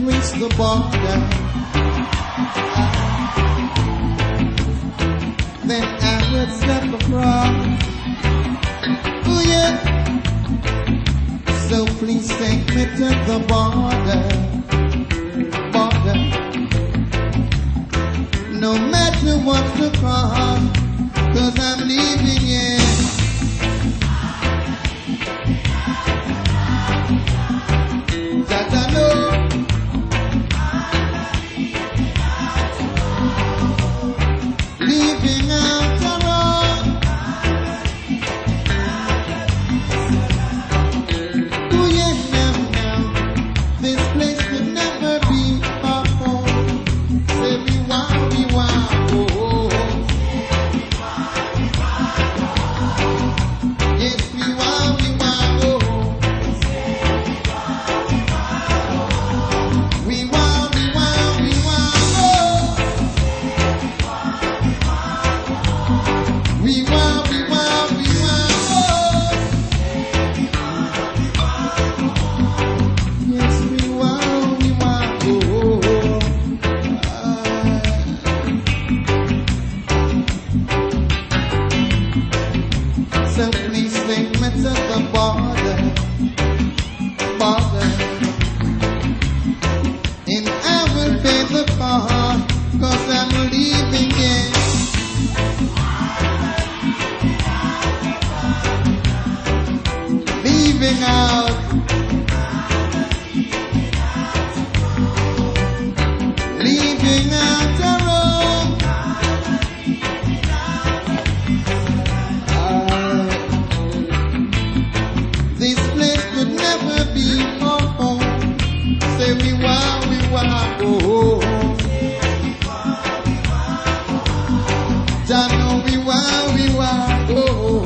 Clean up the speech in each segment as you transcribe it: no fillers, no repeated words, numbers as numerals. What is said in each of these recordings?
reach the border, then I would step across. Oh yeah. So please take me to the border, border. No matter what's the cost, 'cause I'm leaving it. That I know. Leaving out the road. Oh yeah, now, this place could never be our home. Say we wow, oh. Yes, we wow, oh. We wow, oh. We wow, oh. Yes, we wow, oh. So please take me to the border, border. And I will pay the cost, 'cause I'm leaving it. Leaving out. Leaving out the road. This place could never be our home. Say we wow, oh. Don't know we wow, oh.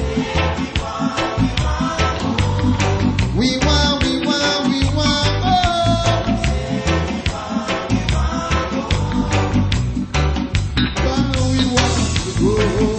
We wow, oh. Wow, we want to go.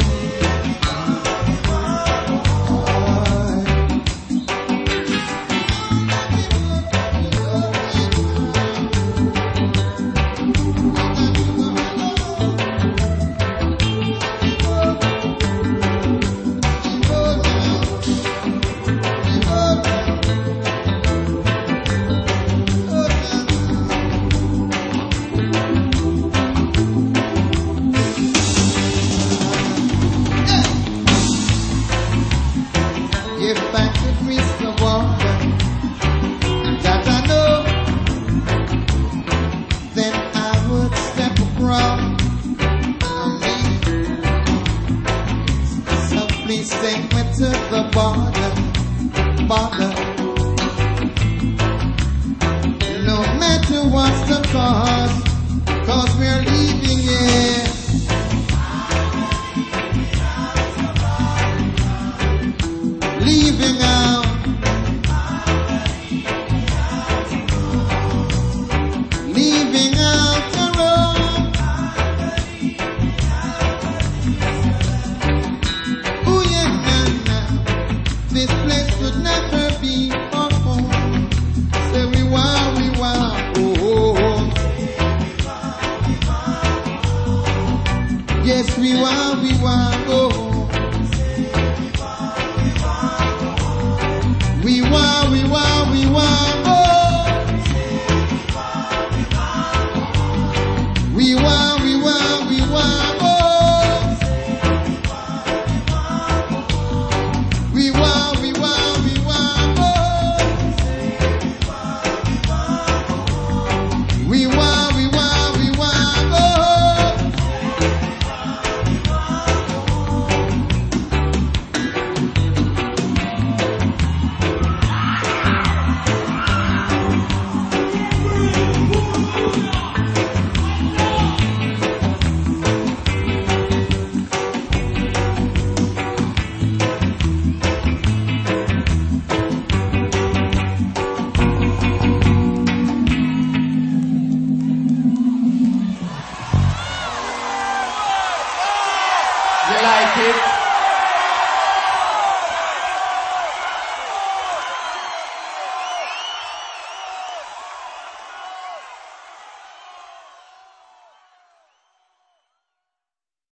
If I could reach the water that I know, then I would step across. So please take me to the border, border. No matter what's the cost, 'cause we're